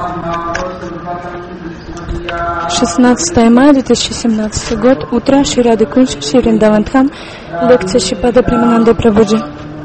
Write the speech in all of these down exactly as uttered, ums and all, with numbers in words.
шестнадцатое мая две тысячи семнадцатый год. Утро. Шри Рада Кунж, Шри Вриндаван-Дхам. Лекция Шрипада Премананды Прабхуджи.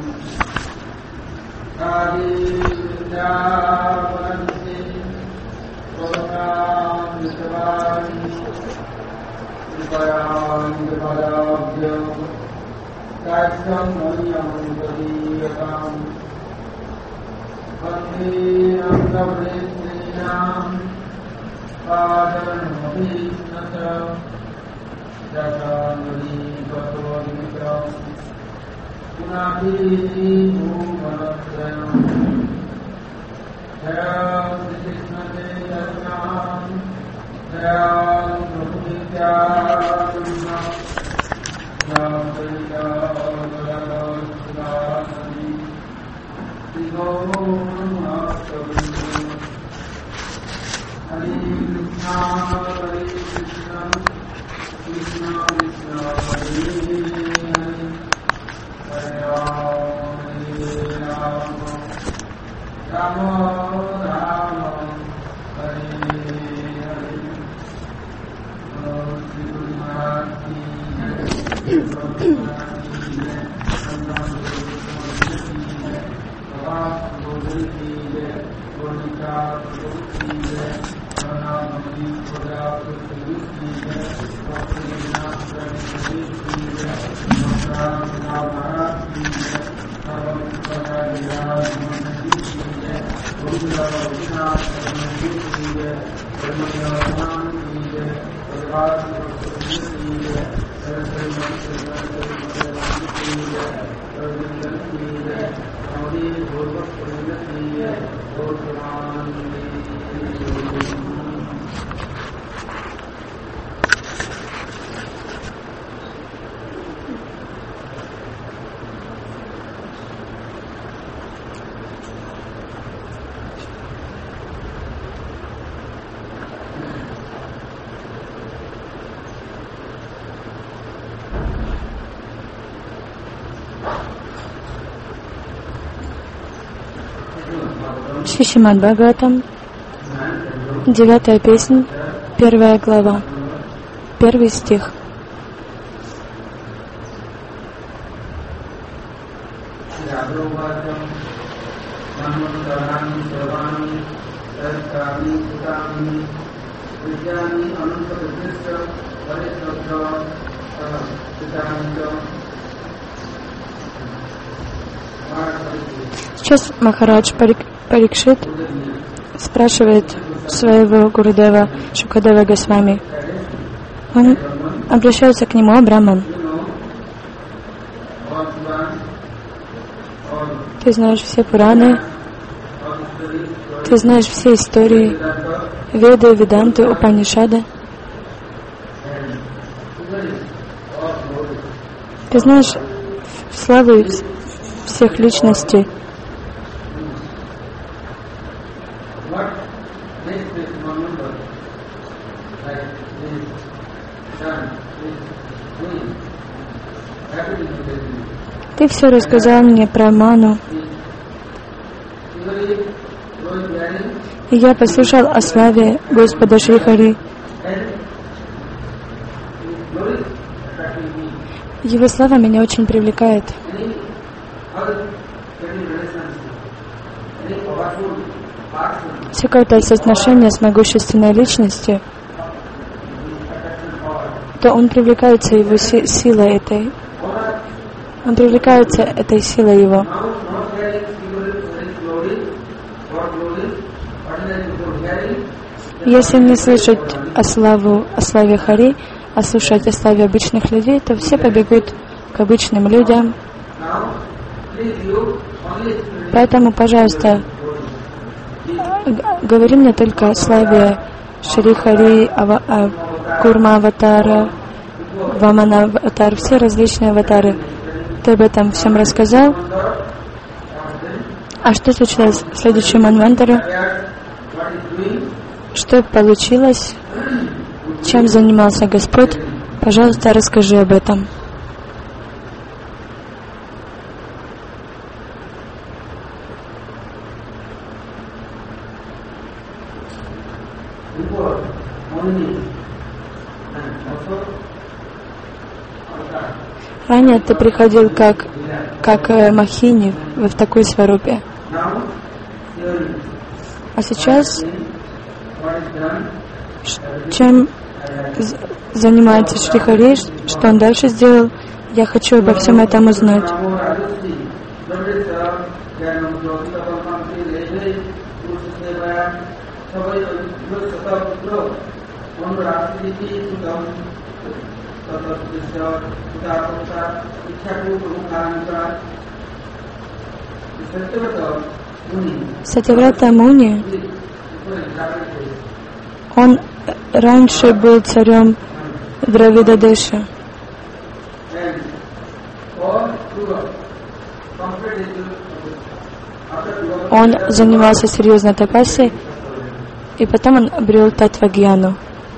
Шримад Бхагаватам, девятая песня, первая глава, первый стих. Сейчас Махарадж Парикшит спрашивает своего Гурудева Шукадева Госвами. Он обращается к нему: «О, Браман, ты знаешь все Пураны, ты знаешь все истории, Веды, Веданты, Упанишады, ты знаешь славы всех личностей. Ты все рассказал мне про Ману, и я послушал о славе Господа Шри Хари. Его слава меня очень привлекает. Все какое-то соотношение с могущественной личностью, то он привлекается его си- силой этой. Он привлекается этой силой его. Если не слышать о, славу, о славе Хари, а слушать о славе обычных людей, то все побегут к обычным людям. Поэтому, пожалуйста, говори мне только о славе Шри Хари, ава, а, Курма аватара, Вамана аватар, все различные аватары. Ты об этом всем рассказал. А что случилось в следующем Манвантаре? Что получилось? Чем занимался Господь? Пожалуйста, расскажи об этом. Ранее ты приходил как, как Махини в такой сварупе. А сейчас чем занимается Шри Хари, что он дальше сделал, я хочу обо всем этом узнать. Сатяврата Муни, он раньше был царем Дравидадеши. Он занимался серьезной тапасией, и потом он обрел Татвагьяну.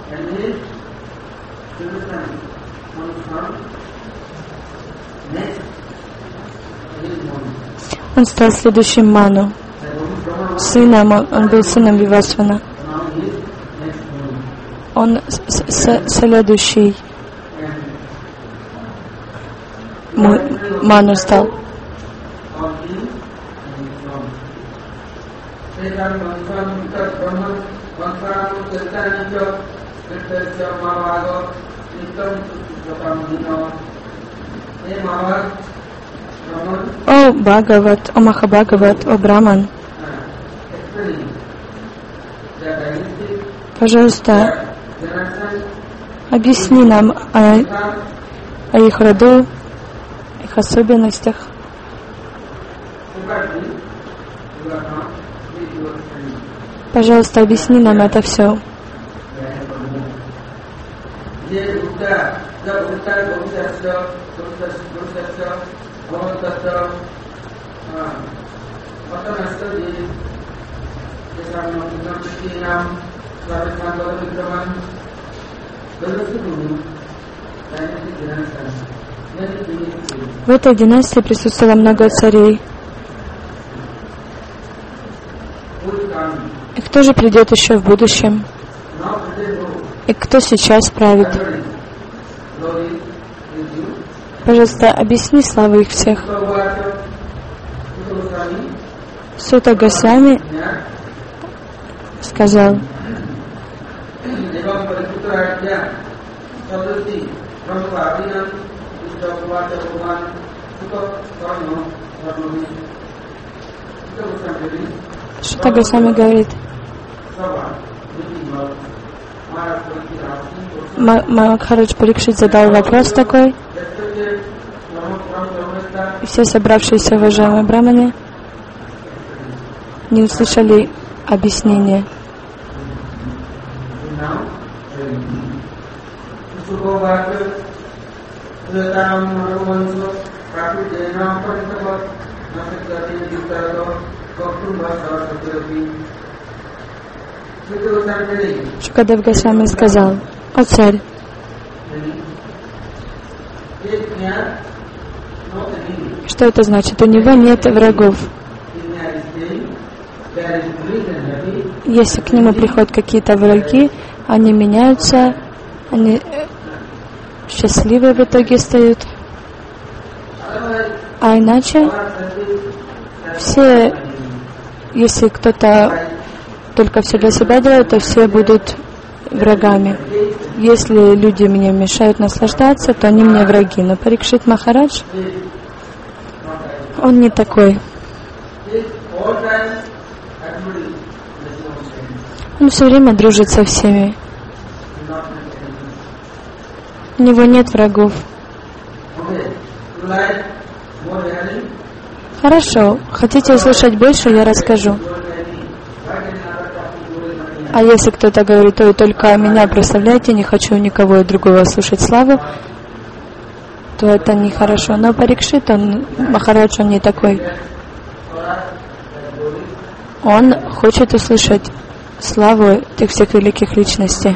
Он стал следующим Ману. Сыном, он, он был сыном Вивасвана. Он с, с, следующий Ману стал. О Бхагават, о Махабхагават, о Браман, пожалуйста, объясни нам о, о их роду, их особенностях. Пожалуйста, объясни нам это все. В этой династии присутствовало много царей. И кто же придет еще в будущем? И кто сейчас правит? Пожалуйста, объясни славу их всех. Сута Госвами сказал: Сута Госвами говорит: Махарадж Парикшит задал вопрос такой, и все собравшиеся уважаемые браманы не услышали объяснения. Шукадев Госвами сказал: о царь, что это значит? У него нет врагов. Если к нему приходят какие-то враги, они меняются, они счастливые в итоге стают. А иначе все, если кто-то только все для себя делает, то все будут врагами. Если люди мне мешают наслаждаться, то они мне враги. Но Парикшит Махарадж, он не такой. Он все время дружит со всеми. У него нет врагов. Хорошо. Хотите услышать больше, я расскажу. А если кто-то говорит: ой, только меня прославляйте, не хочу никого другого слушать славу, то это нехорошо. Но Парикшит, он, Махарадж, он не такой. Он хочет услышать славу этих всех великих личностей.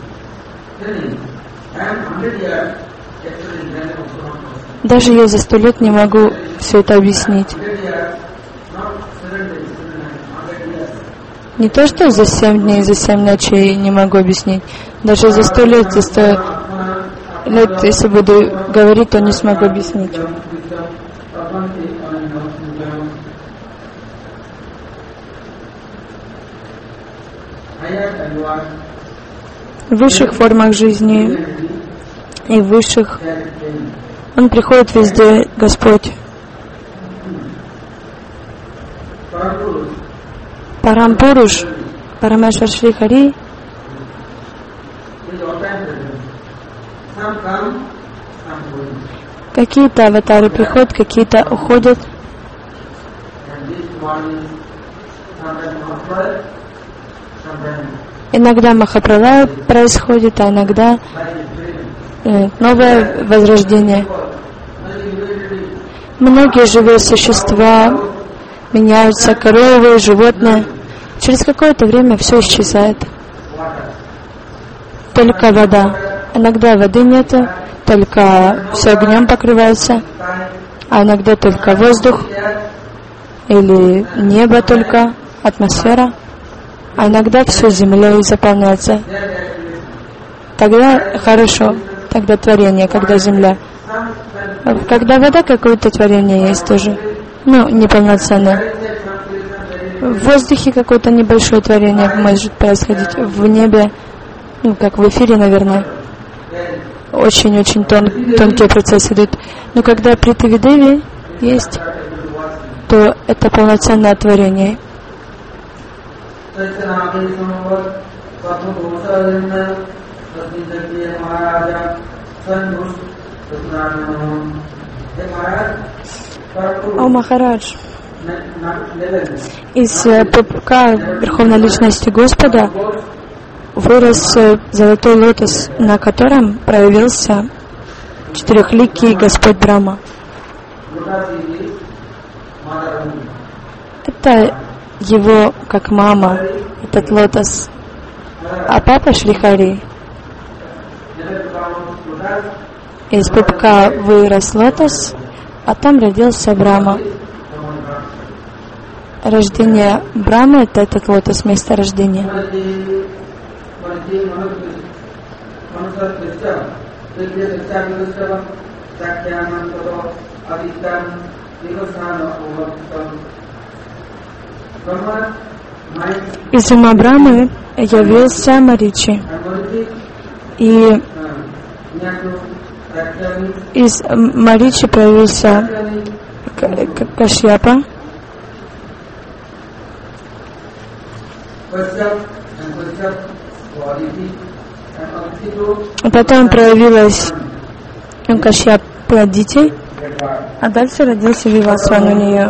Даже я за сто лет не могу все это объяснить. Не то, что за семь дней, за семь ночей не могу объяснить. Даже за сто лет, за сто лет, если буду говорить, то не смогу объяснить. В высших формах жизни и в высших Он приходит везде, Господь. Парампуруш, Парамешвар Шри Хари, какие-то аватары приходят, какие-то уходят. Иногда Махапралая происходит, а иногда э, новое возрождение. Многие живые существа меняются, коровы, животные. Через какое-то время все исчезает. Только вода. Иногда воды нету, только все огнем покрывается, а иногда только воздух или небо только, атмосфера, а иногда все землей заполняется. Тогда хорошо, тогда творение, когда земля. Когда вода, какое-то творение есть тоже, ну, неполноценное. В воздухе какое-то небольшое творение может происходить, в небе, ну, как в эфире, наверное. Очень-очень тон, тонкие процессы идут. Но когда Притивидеви есть, то это полноценное творение. О Махарадж, из пупка Верховной Личности Господа вырос золотой лотос, на котором проявился четырехликий Господь Брахма. Это его как мама, этот лотос. А папа Шри Хари. Из пупка вырос лотос, а там родился Брахма. Рождение Брахмы — это этот лотос, место рождения. Из ума Брахмы явился Маричи, и из Маричи появился Кашьяпа, потом проявилась Кашьяпа Адити, а дальше родился Вивасван у нее.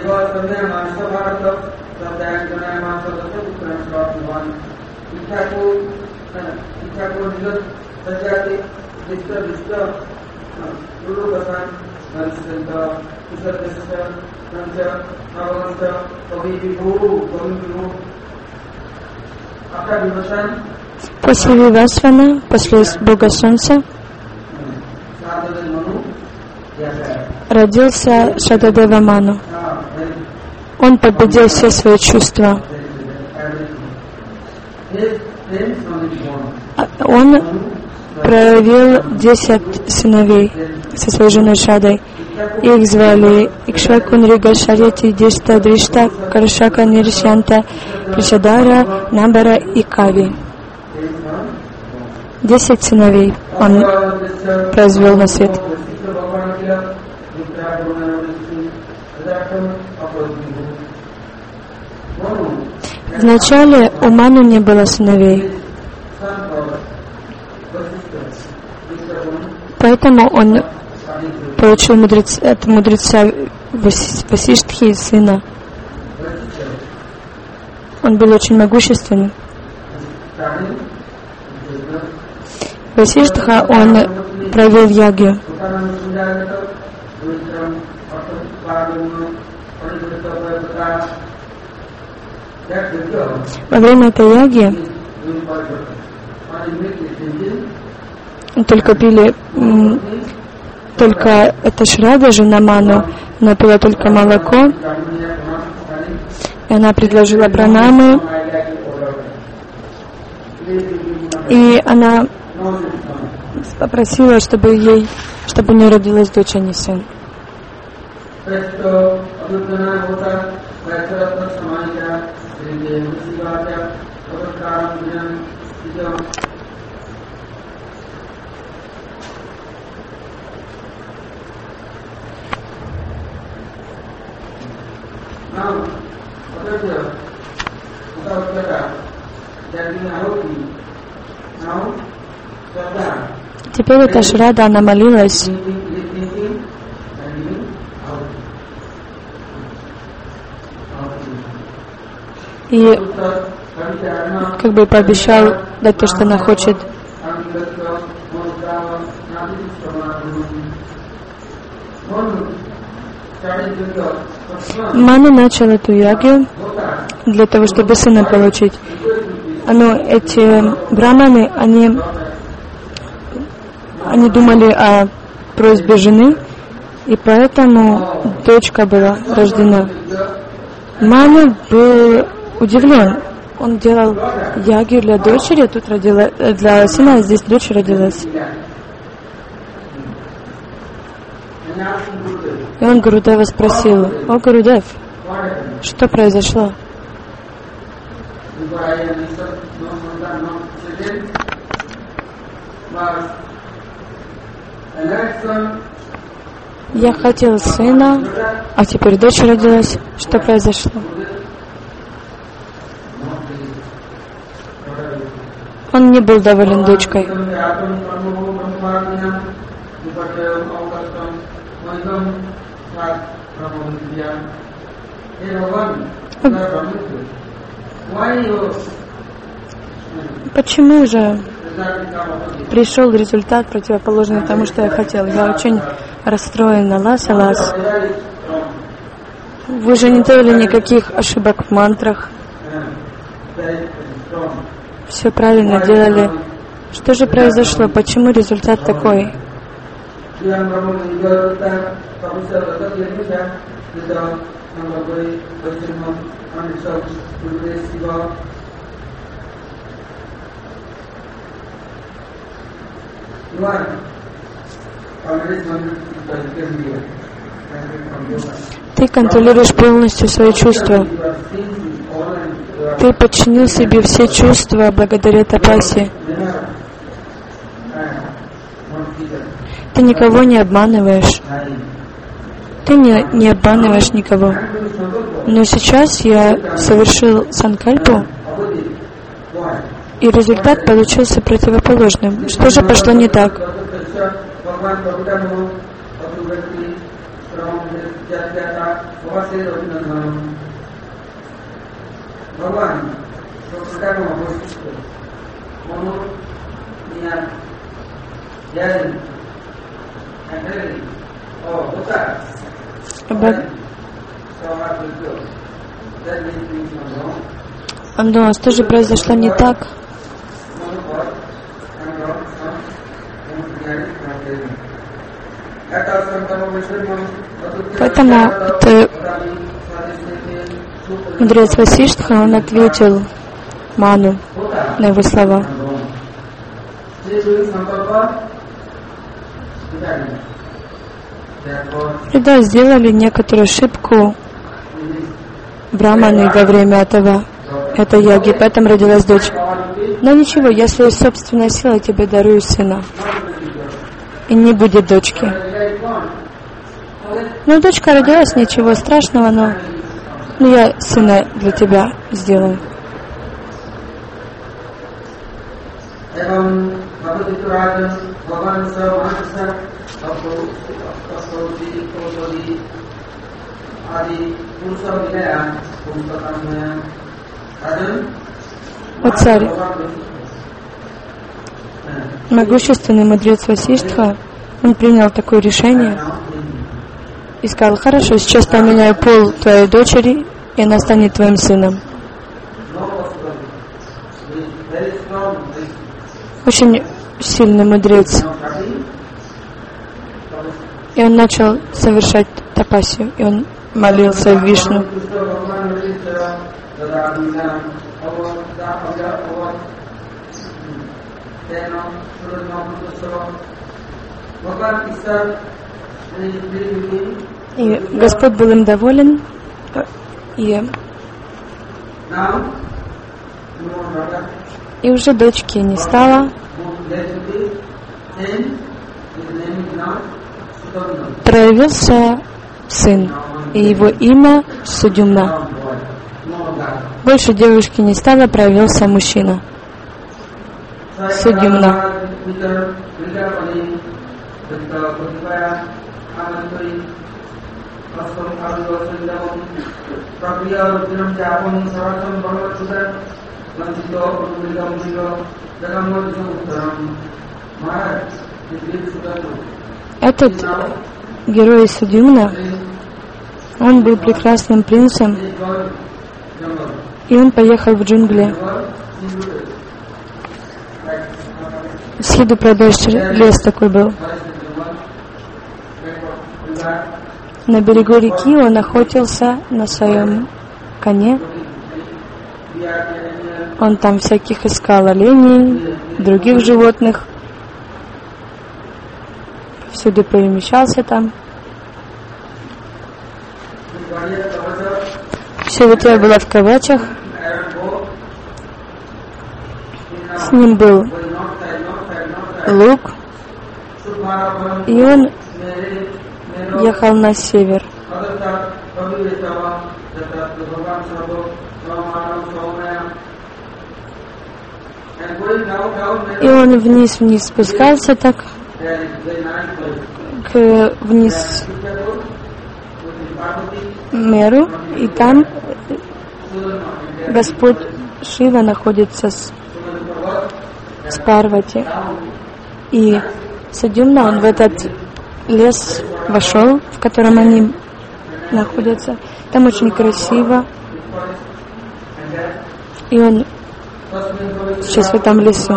После Вивасвана, после Бога Солнца, родился Шададева Ману. Он победил все свои чувства. Он проявил десять сыновей со своей женой Шадой. Их звали Икшвакунрига, Шарити, Дишта, Дришта, Каршака, Ниршанта, Пришадара, Набара и Кави. Десять сыновей он произвел на свет. Вначале у Ману не было сыновей, поэтому он получил мудрец, от мудреца Васиштхи сына. Он был очень могущественным. Васиштха, он провел ягью. Во время этой яги только пили, только эта Шрада, жена Ману, она пила только молоко, и она предложила пранамы И она попросила, чтобы ей, чтобы у нее родилась дочь, а не сын. Теперь эта Шрада, она молилась. И как бы пообещал дать то, что она хочет. Ману начал эту ягью для того, чтобы сына получить. Но эти браманы, они, они думали о просьбе жены, и поэтому дочка была рождена. Ману был удивлен. Он делал ягью для дочери, тут родила, для сына, а здесь дочь родилась. И он Гурудева спросил: «О, Гурудев, что произошло?» «Я хотел сына, а теперь дочь родилась. Что произошло?» Он не был доволен дочкой. Почему же пришел результат противоположный тому, что я хотел? Я очень расстроен. Алас, алас. Вы же не делали никаких ошибок в мантрах. Все правильно делали. Что же произошло? Почему результат такой? Ты контролируешь полностью свои чувства. Ты подчинил себе все чувства благодаря тапасе. Ты никого не обманываешь. Ты не, не обманываешь никого. Но сейчас я совершил санкальпу, и результат получился противоположным. Что же пошло не так? Но что же произошло не так? Поэтому это мудрец Васиштха, он ответил Ману на его слова. И да, сделали некоторую ошибку браманы во время этого, этой яги, поэтому родилась дочь. Но ничего, я своей собственной силой тебе дарую сына. И не будет дочки. Ну, дочка родилась, ничего страшного, но, но я сына для тебя сделаю. О царь, могущественный мудрец Васиштха, он принял такое решение и сказал: хорошо, сейчас поменяю пол твоей дочери, и она станет твоим сыном. Очень сильный мудрец. И он начал совершать тапасию, и он молился в И Господь был им доволен, и, и уже дочки не стало. Проявился сын, и его имя Судюмна. Больше девушки не стало, проявился мужчина. Судюмна. Этот герой Судюмна, он был прекрасным принцем, и он поехал в джунгли. Сиду Прадеш лес такой был. На берегу реки он охотился на своем коне. Он там всяких искал оленей, других животных. Всюду перемещался там. Все это было в кавачах. С ним был лук, и он ехал на север. И он вниз-вниз спускался так, к вниз Меру, и там Господь Шива находится с, с Парвати. И Судюмна, он в этот лес вошел, в котором они находятся. Там очень красиво. И он сейчас в этом лесу.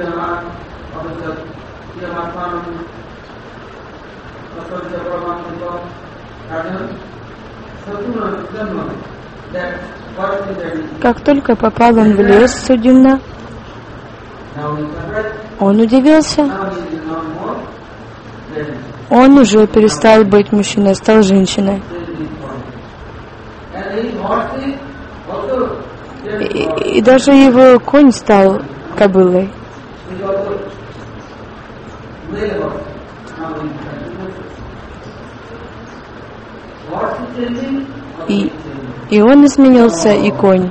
Как только попал он в лес Судюмна, он удивился. Он уже перестал быть мужчиной, стал женщиной. И, и даже его конь стал кобылой. И, и он изменился, и конь.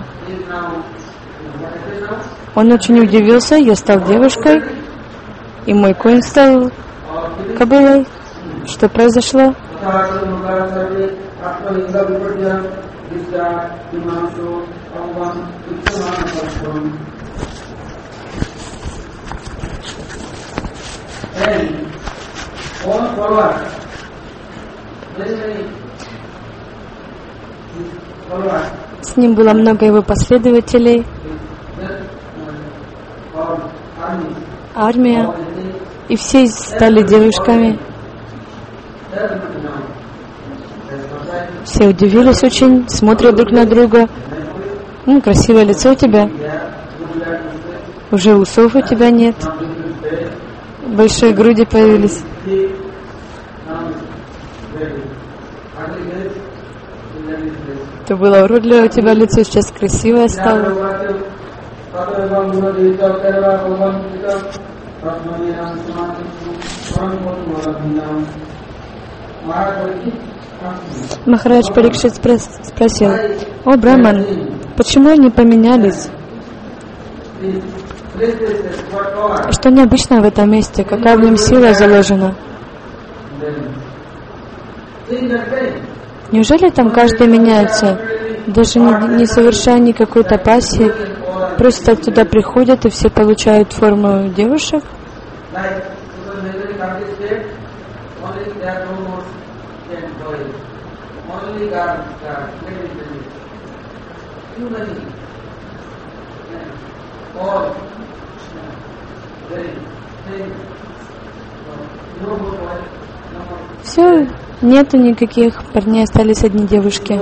Он очень удивился, я стал девушкой, и мой конь стал кобылой. Что произошло? С ним было много его последователей, армия, и все стали девушками. Все удивились очень, смотрят друг на друга. Ну, красивое лицо у тебя, уже усов у тебя нет, большие груди появились. То было уродливое у тебя лицо, сейчас красивое стало. Махарадж Парикшит спросил: «О, Браман, почему они поменялись? Что необычно в этом месте? Какая в нем сила заложена? Неужели там каждый меняется, даже не, не совершая никакой тапаси, просто туда приходят и все получают форму девушек?» Все, нету никаких парней, остались одни девушки.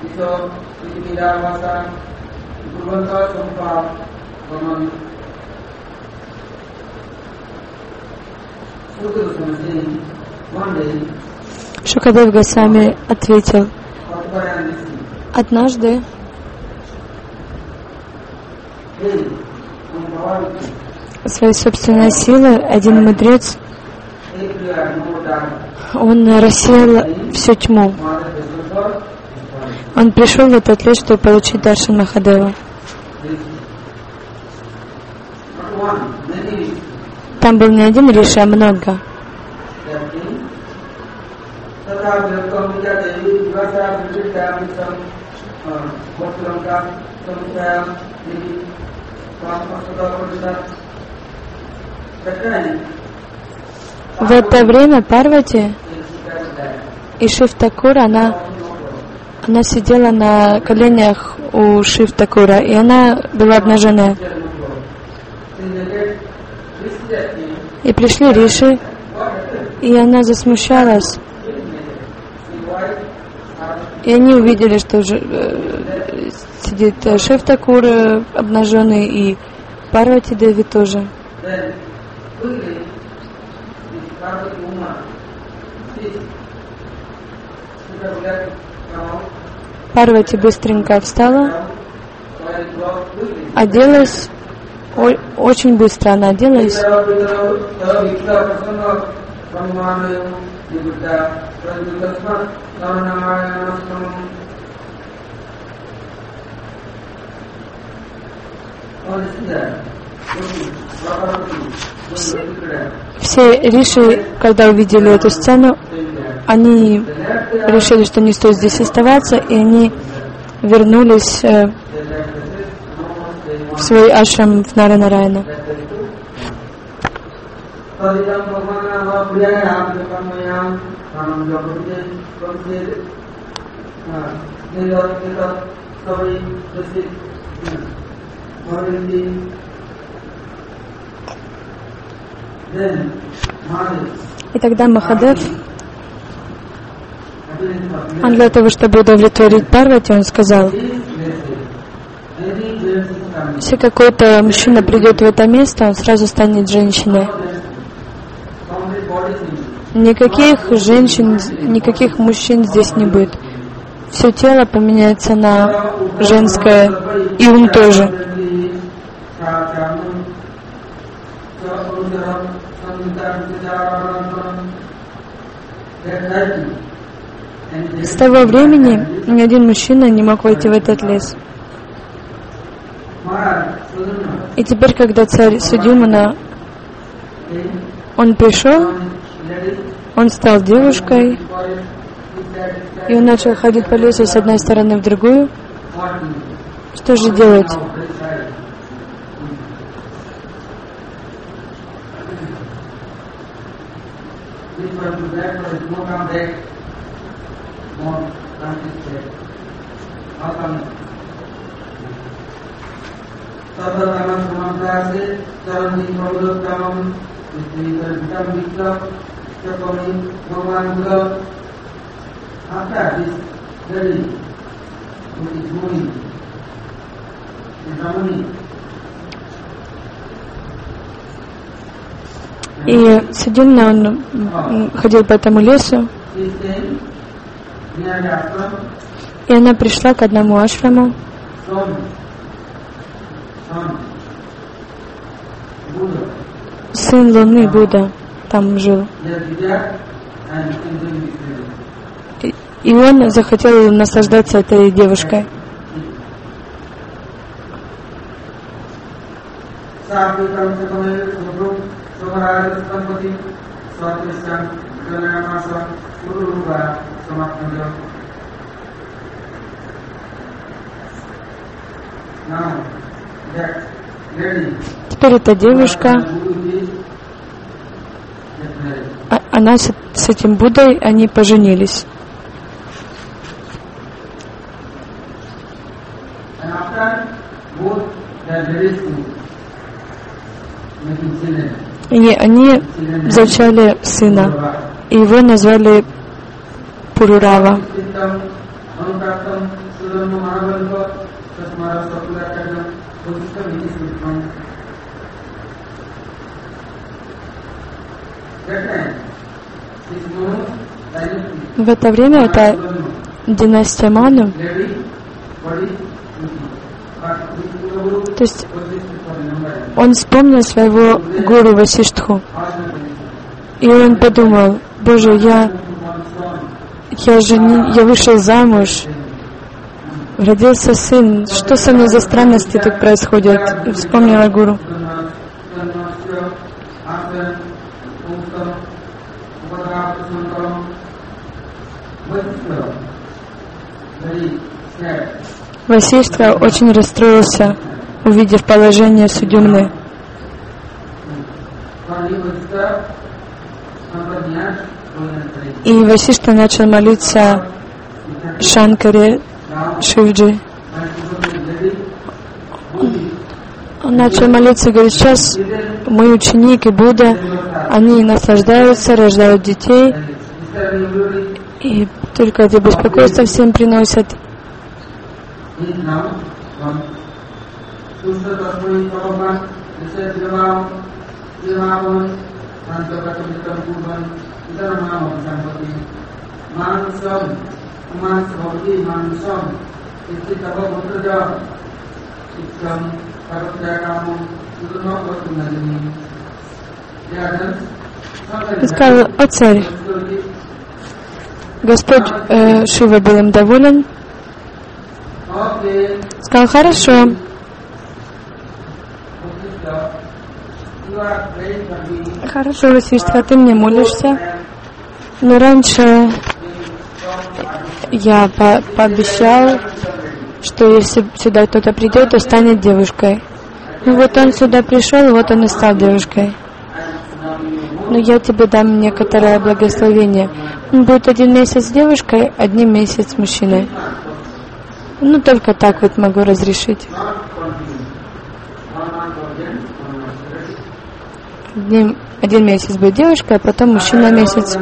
Шукадев Госвами ответил: однажды своей собственной силой один мудрец, он рассеял всю тьму. Он пришел в этот лес, чтобы получить даршан Махадева. Там был не один риши, а много. В это время Парвати и Шив Такур, она, она сидела на коленях у Шив Такура, и она была обнаженная. И пришли риши, и она засмущалась. И они увидели, что уже э, сидит Шив Такур э, обнаженный, и Парвати Деви тоже. Парвати быстренько встала, оделась, о, очень быстро она оделась. Все риши, когда увидели эту сцену, они решили, что не стоит здесь оставаться, и они вернулись э, в свой ашрам в Нара-Нараяна. И тогда Махадев, он для того, чтобы удовлетворить Парвати, он сказал: если какой-то мужчина придет в это место, он сразу станет женщиной. Никаких женщин, никаких мужчин здесь не будет. Все тело поменяется на женское, и ум тоже. С того времени ни один мужчина не мог войти в этот лес. И теперь, когда царь Судьюмана, он пришел, он стал девушкой, и он начал ходить по лесу с одной стороны в другую. Что же делать? И Судьюмна, он ходил по этому лесу, и она пришла к одному ашраму. Сын Луны, Будда, там жил. И, и он захотел наслаждаться этой девушкой. Теперь эта девушка, она с, с этим Буддой, они поженились. И они зачали сына, и его назвали Пурурава. В это время это династия Ману. То есть он вспомнил своего гуру Васиштху. И он подумал: Боже, я, я же не, я вышел замуж, родился сын, что со мной за странности тут происходит? И вспомнила гуру. Васиштха очень расстроился, увидев положение Судьюмны. И Васиштха начал молиться Шанкаре, Шивджи. Он начал молиться и говорит: сейчас мой ученик и Будда, они наслаждаются, рождают детей, и только это беспокойство всем приносят. И сказал: о царь, Господь э, Шива был им доволен. Сказал: хорошо. Хорошо, Васиштха, ты мне молишься. Но раньше я по пообещал, что если сюда кто-то придет, то станет девушкой. Ну вот он сюда пришел, и вот он и стал девушкой. Но я тебе дам некоторое благословение. Он будет один месяц девушкой, один месяц мужчиной. Ну, только так вот могу разрешить. Один, один месяц будет девушка, а потом мужчина месяц.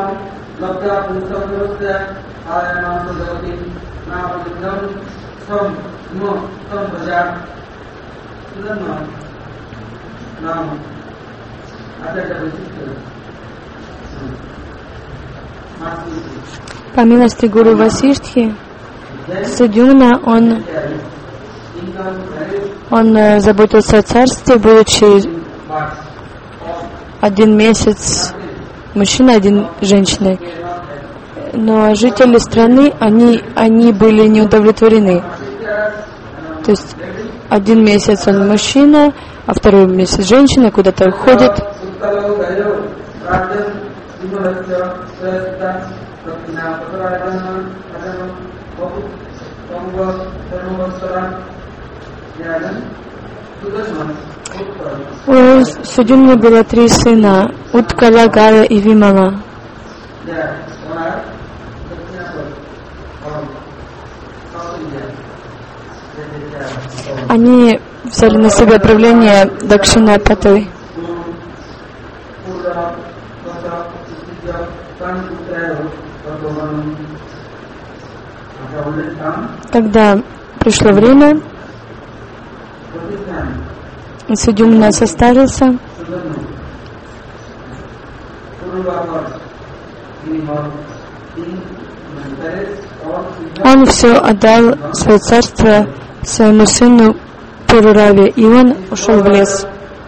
По милости гуру Васиштхи, Судьюмна, он, он заботился о царстве, будучи один месяц мужчиной, один женщиной. Но жители страны, они, они были не удовлетворены. То есть один месяц он мужчина, а второй месяц женщина, куда-то уходит. У Судьюмны было три сына: Уткала, Гая и Вимала. Они взяли на себя правление Дакшинапатой. Когда пришло время, Судьюмна состарился, он все отдал свое царство своему сыну Пурураве, и он ушел в лес.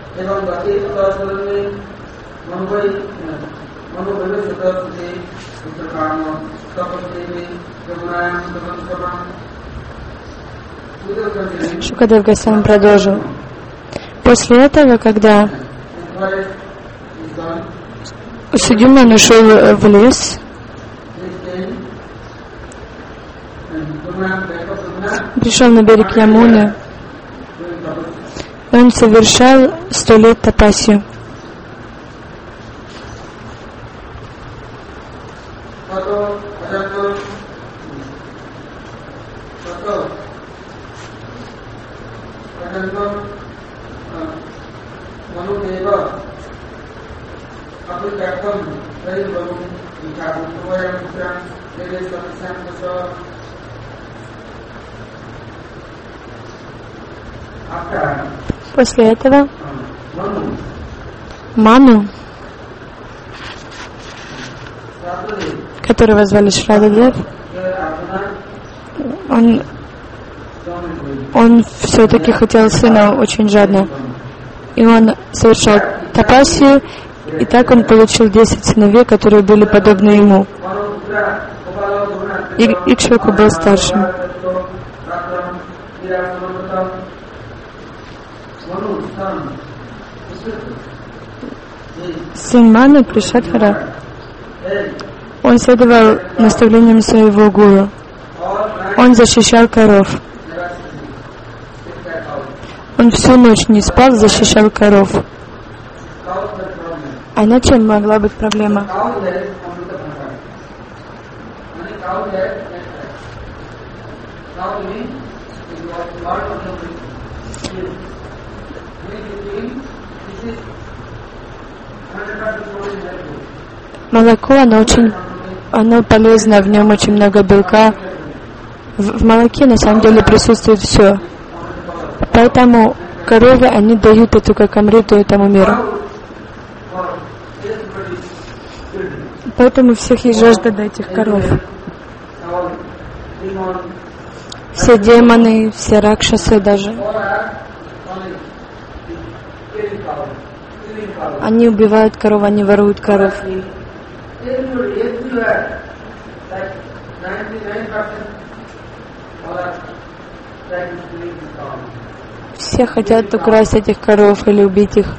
Шукадев Госвами продолжил. После этого, когда Судьюмна ушел в лес, пришел на берег Ямуны, он совершал сто лет тапасию. После этого Ману, которого звали Шрададев, он, он все-таки хотел сына очень жадно. И он совершал тапасию, и так он получил десять сыновей, которые были подобны ему. И Икшваку был старшим. Сын Маны, Пришадхара, он следовал наставлениям своего гуру. Он защищал коров. Он всю ночь не спал, защищал коров. А иначе могла быть проблема. Молоко, оно очень, оно полезно, в нем очень много белка. В, в молоке на самом деле присутствует все. Поэтому коровы, они дают эту как амриту этому миру. Поэтому у всех есть жажда до этих коров. Все демоны, все ракшасы даже. Они убивают коров, они воруют коров. Все хотят украсть этих коров или убить их.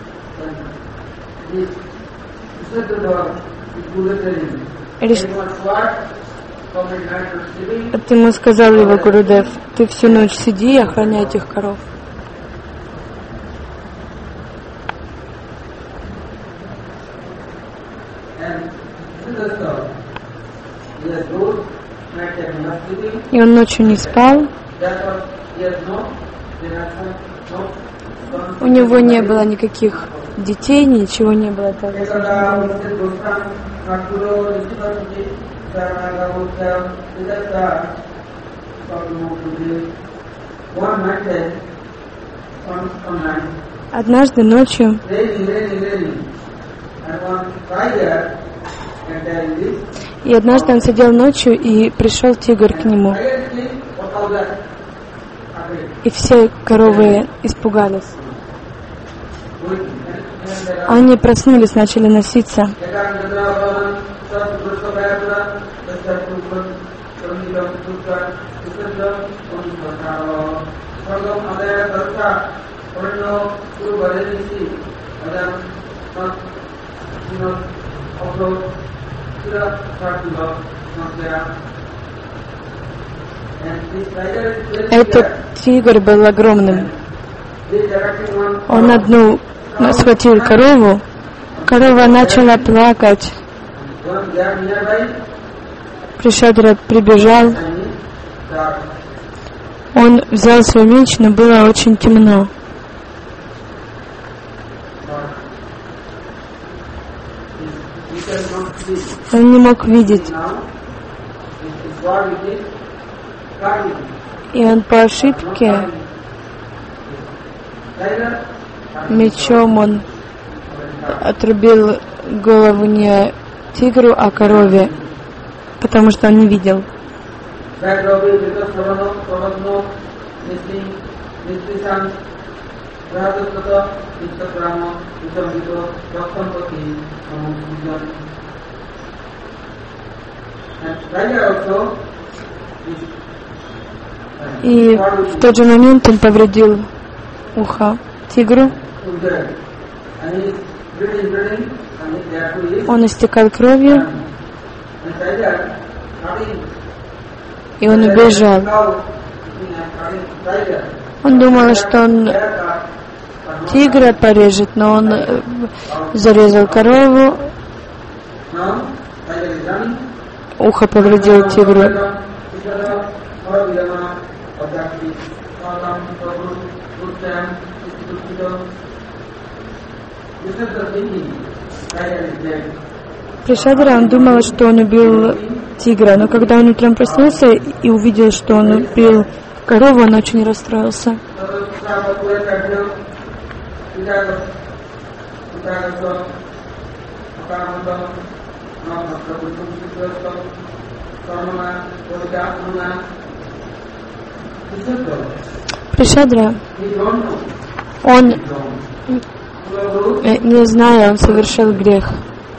Лишь... Это ему сказал его Гурудев: ты всю ночь сиди и охраняй этих коров. И он ночью не спал. У него не было никаких детей, ничего не было. Однажды ночью и однажды он сидел ночью, и пришел тигр к нему. И все коровы испугались. Они проснулись, начали носиться. Этот тигр был огромным. Он одну схватил корову. Корова начала плакать. Пришадра прибежал. Он взял свой меч, но было очень темно. Он не мог видеть. И он по ошибке мечом он отрубил голову не тигру, а корове, потому что он не видел. И в тот же момент он повредил ухо тигру. Он истекал кровью, и он убежал. Он думал, что он тигра порежет, но он зарезал корову, ухо повредил тигру. Пришадра, он думал, что он убил тигра, но когда он утром проснулся и увидел, что он убил корову, он очень расстроился. Пришадра, он, не зная, он совершил грех.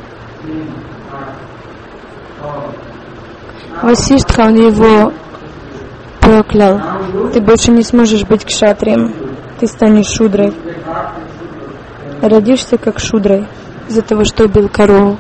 Васиштха, он его проклял. Ты больше не сможешь быть кшатрием. Ты станешь шудрой. Родишься как шудрой из-за того, что убил корову.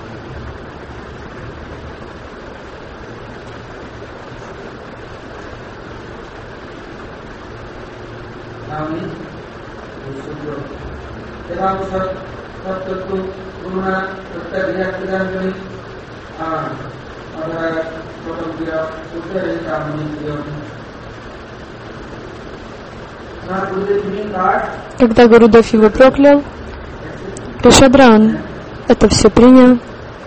Когда Гурудев его проклял, Пришадра, он это все принял.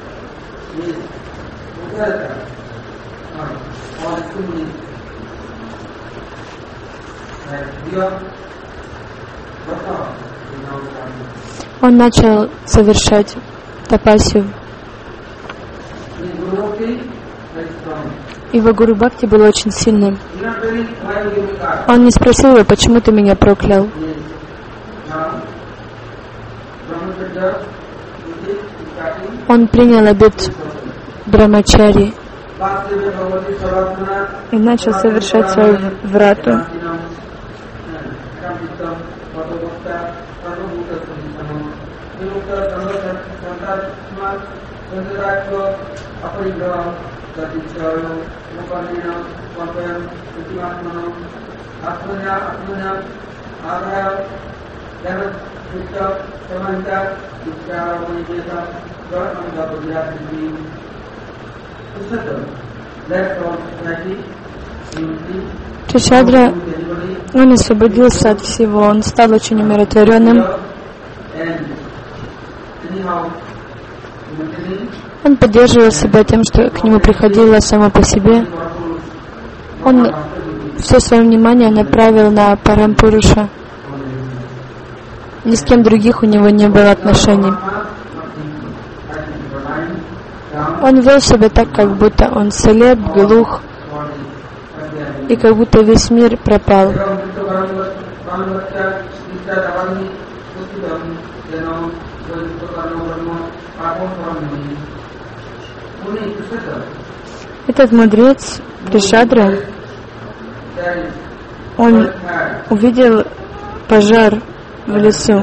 Он начал совершать тапасию. Его Гуру Бхакти был очень сильным. Он не спросил его, почему ты меня проклял. Он принял обет Брамачари и начал совершать свою врату. Пришадра, он освободился от всего, он стал очень умиротворенным. Он поддерживал себя тем, что к нему приходило само по себе. Он все свое внимание направил на Парампуруша. Ни с кем других у него не было отношений. Он вел себя так, как будто он слеп, глух, и как будто весь мир пропал. Этот мудрец Пришадра, он увидел пожар в лесу.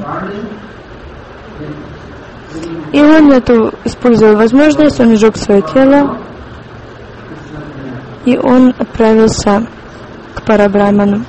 И он эту использовал возможность, он сжег свое тело, и он отправился к Парабраману.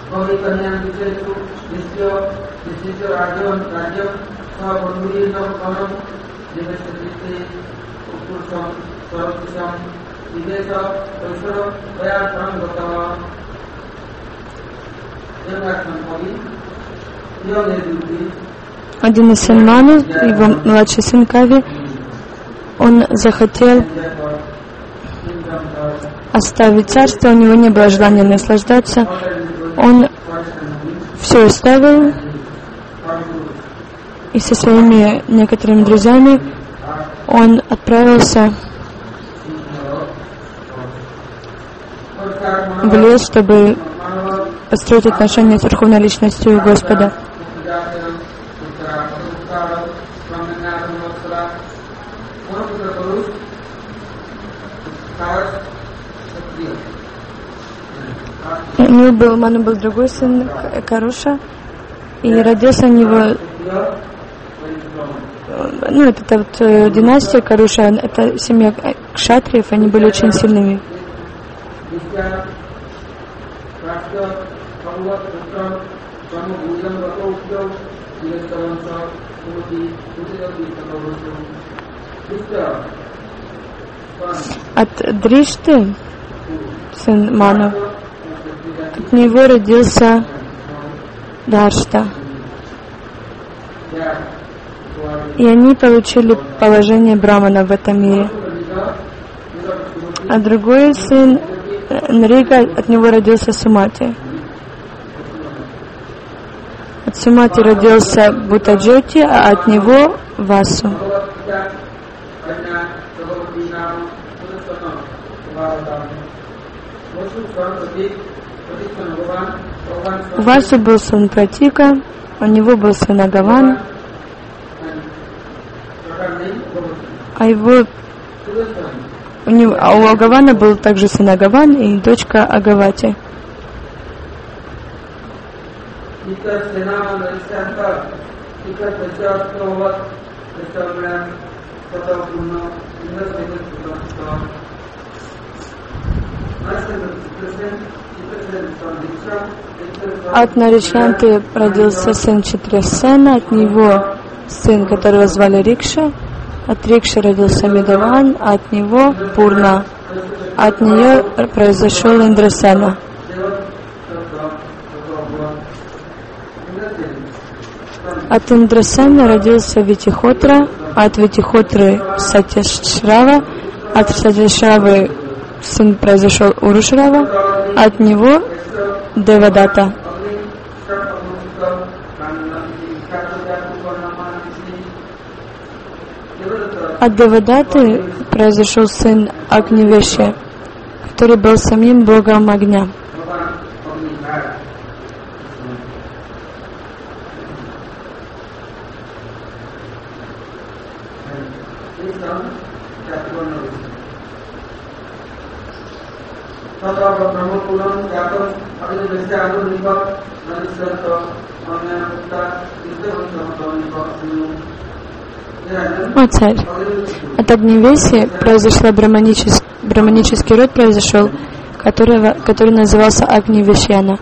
Один из сын Ману, его младший сын Кави, он захотел оставить царство, у него не было желания наслаждаться. Он все оставил и со своими некоторыми друзьями он отправился в лес, чтобы построить отношения с Верховной Личностью Господа. У него был, у Ману был другой сын, Каруша, и родился у него, ну, это, это вот династия Каруша, это семья кшатриев, они были очень сильными. От Дришты, сын Ману, от него родился Даршта. И они получили положение Брамана в этом мире. А другой сын Нрига, от него родился Сумати. От Сумати родился Бутаджоти, а от него Васу. У Васу был сын Пратика, у него был сын Агаван, а его у него, а у Агавана был также сын Агаван и дочка Агавати. От Наришьянты родился сын Читрасена, от него сын, которого звали Рикша, от Рикши родился Медаван, а от него Пурна, от нее произошел Индрасена. От Индрасена родился Витихотра, от Витихотры Сатяшрава, от Сатяшравы сын произошел Урушрава, от него Девадата. От Девадаты произошел сын Агнивеши, который был самим богом огня. О царь, от Агнивеси произошла браманический, браманический род произошел, которого, который назывался Агнивешьяна.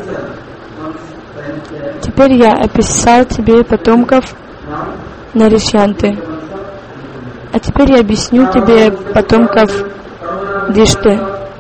Теперь я описал тебе потомков Наришьянты. А теперь я объясню тебе потомков Дишты.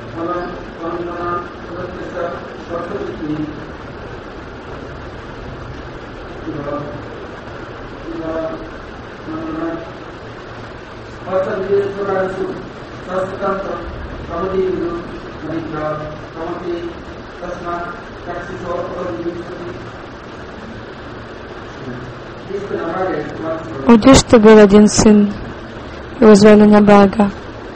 У Дишты был один сын, его звали Набага.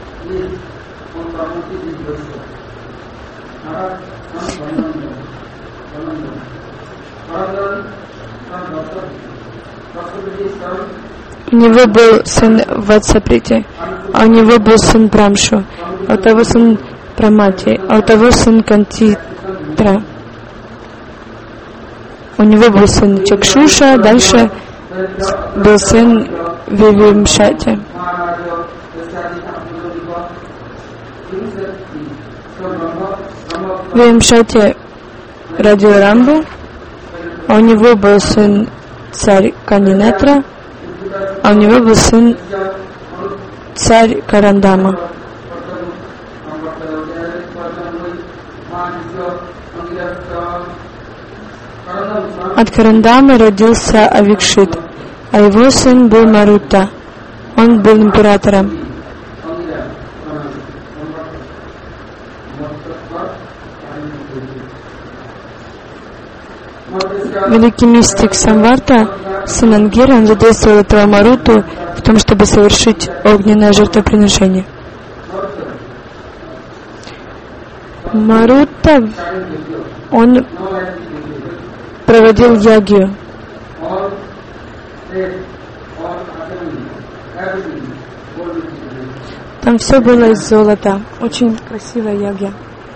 У него был сын Ватсаприти, а у него был сын Прамшу, а у того сын Прамати, а у того сын Кантитра. У него был сын Чакшуша, дальше был сын Вивимшати. Вивимшати родил Рамбу, а у него был сын царь Канинетра, а у него был сын царь Карандама. От Карандамы родился Авикшит, а его сын был Марута. Он был императором. Великий мистик Самварта, сын Ангира, он задействовал этого Маруту в том, чтобы совершить огненное жертвоприношение. Марута, он проводил ягью. Там все было из золота. Очень красивая ягья.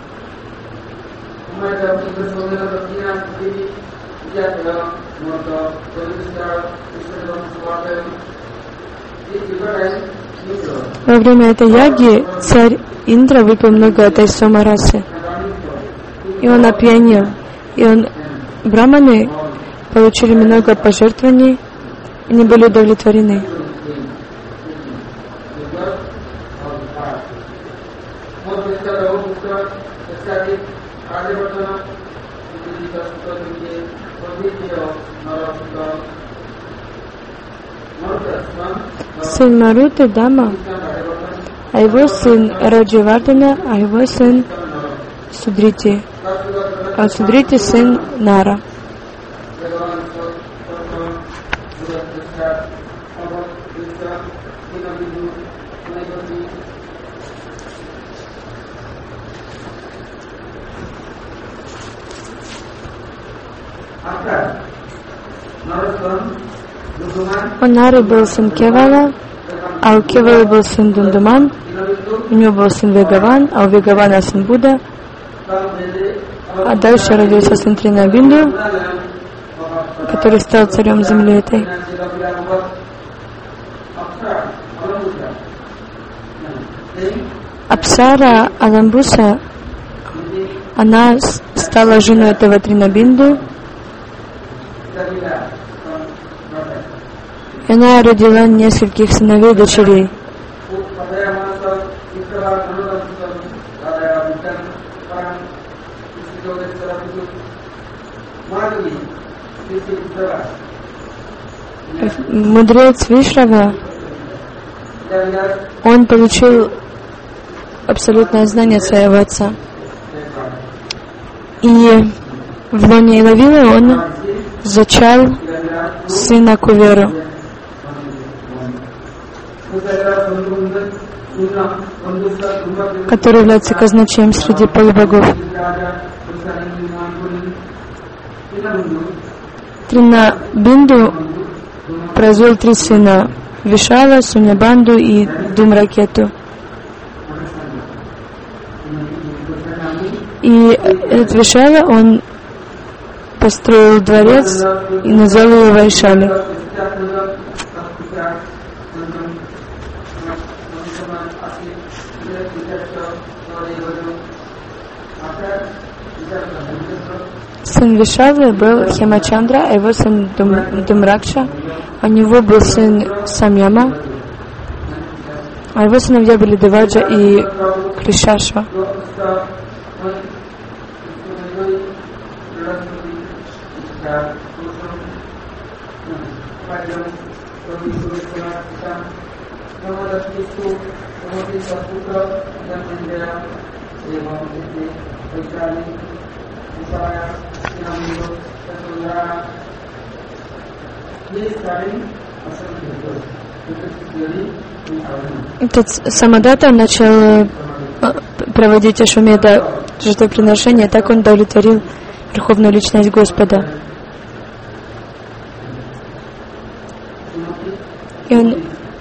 Во время этой яги царь Индра выпил много этой сомарасы. И он опьянел. И он, браманы получили много пожертвований и не были удовлетворены. Сын Маруты Дама, а его сын Раджавардана, а его сын Судрити, а Судрити сын Нара. У Нары был сын Кевала, а у Кевала был сын Дундуман, у него был сын Вегаван, а у Вегавана сын Будда, а дальше родился сын Тринабинду, который стал царем земли этой. Апсара Аламбуса, она стала женой этого Тринабинду, и она родила нескольких сыновей и дочерей. Мудрец Вишрава, он получил абсолютное знание своего отца. И в лоне Илавилы он зачал сына Куверу, который является казначеем среди полубогов. Тринабинду произвел три сына: Вишала, Суньябанду и Думракету. И этот Вишала, он построил дворец и назвал его Вайшали. Сын Вишавы был Хемачандра, а его сын Дум, Думракша. У него был сын Самьяма, а его сыновья были Деваджа и Кришашва. Этот Самадата начал проводить Ашвамеда жертвоприношение, так он удовлетворил Верховную Личность Господа. И, он,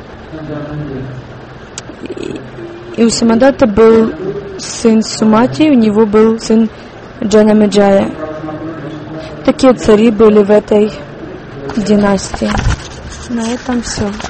и у Самадата был сын Сумати, у него был сын Джанамеджая. Такие цари были в этой династии. На этом все.